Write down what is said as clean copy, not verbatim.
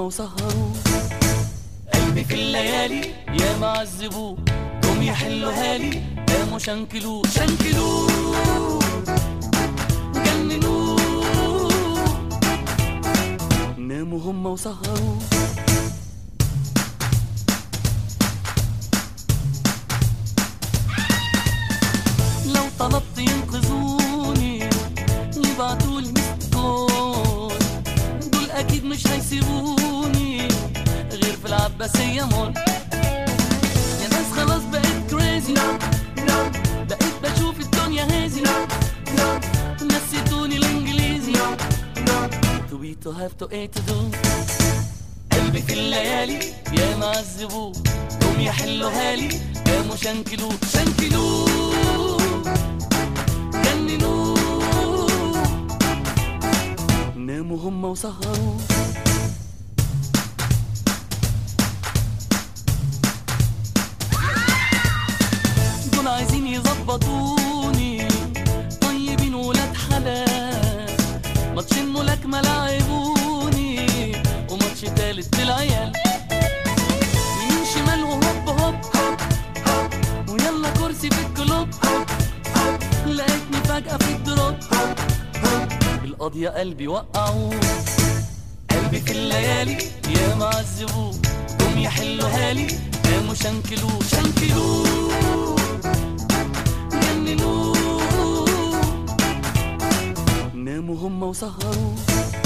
وسهروا قلبي في الليالي يا معذبوه قوم يحلوا لي قاموا شنكلوه جننوه ناموا هم وسهروا لو طلبت ينقذوني يبعتولي مست كول دول اكيد مش هيسيبوني غير في العباسية مول يا ناس خلاص بقيت كريزي بقيت بشوف الدنيا هازي نسيتوني الانجليزي to be to have to a to do قلبي في الليالي يا معذبوه قوم يحلوا لي قاموا شنكلوه جننوه ناموا هم وسهروا دول عايزين يظبطوني طيبين ولاد حلال ماتشين ملاكمة لعبوني وماتش تالت بالعيال يمين شمال وهوب هوب ويلا كرسي في الكلوب لقيتني فجأة في الدروب القضية قلبي وقعوه قلبي في الليالي يا معذبوه قوم يحلوا لي قاموا شنكلوه جننوه ناموا هم وسهروا